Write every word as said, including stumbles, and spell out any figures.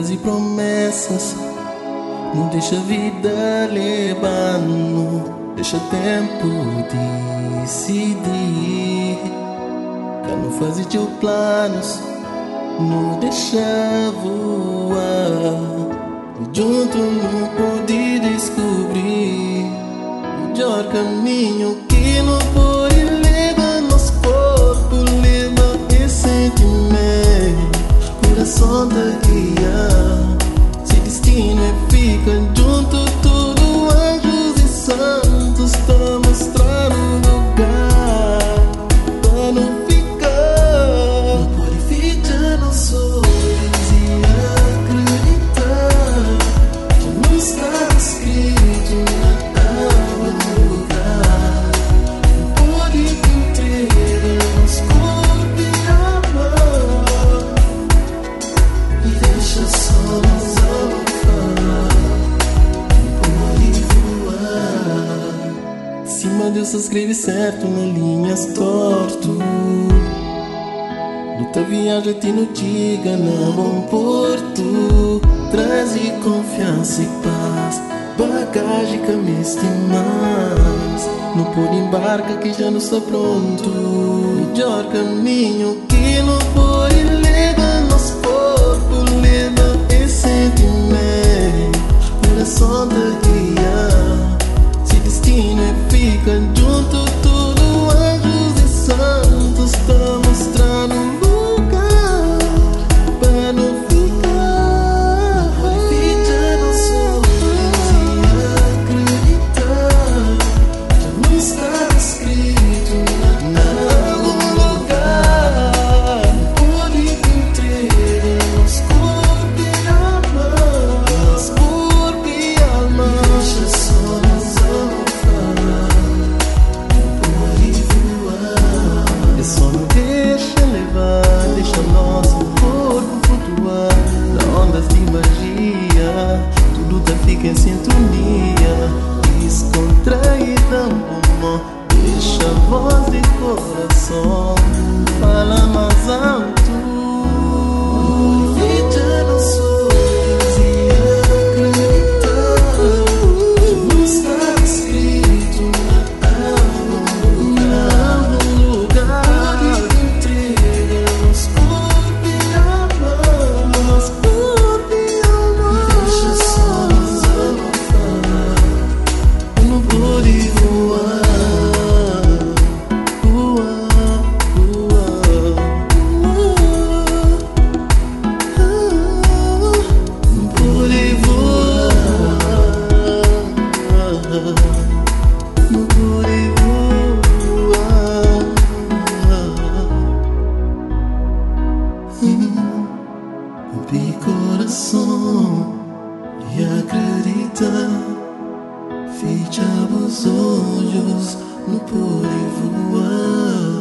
fazer promessas, não deixa a vida levando, deixa tempo decidir. Quer não fazer teus planos, não deixa voar. Junto não pode descobrir o melhor caminho que não pode levar nos corpos, leva esse sentimento, coração da guia. Se destino é fica junto, tudo anjos e santos tá mostrando lugar pra não ficar. Não pode ficar nos olhos e acreditar que não está escrito na tábua do lugar. Não pode entregar nos corpos e amar e deixa só nos falar. Não pode voar. Cima Deus só escreve certo nas linhas torto. Luta viagem te não diga não bom porto. Traz confiança e paz, bagagem que me estimas. Não pode embarcar que já não está pronto. Melhor caminho que não pode levar nos corpos, leva esse sentimento, coração da guia. Se destino é fica junto, tudo anjos e santos tá mostrando lugar pra não ficar. Pode ficar nos olhos e acreditar que não está escrito na algum lugar. Pode entregar nos corpos e amar, nos corpos e amar. Deixa só nos falar. Não pode voar. É só não deixa levar, deixa nosso corpo flutuar na ondas de magia. Tudo tá fica em sintonia, descontraída, amor. Deixa a voz de coração fala mais alto. Fica nos olhos e acreditar que não está escrito na tábua do lugar. Pode entregar nos corpos e amar, nos corpos e amar. Deixa só nos falar. Não pode voar, voar, voar, voar. Não pode voar, não pode voar. Abrir coração e acreditar. Fecha os olhos, não pode voar.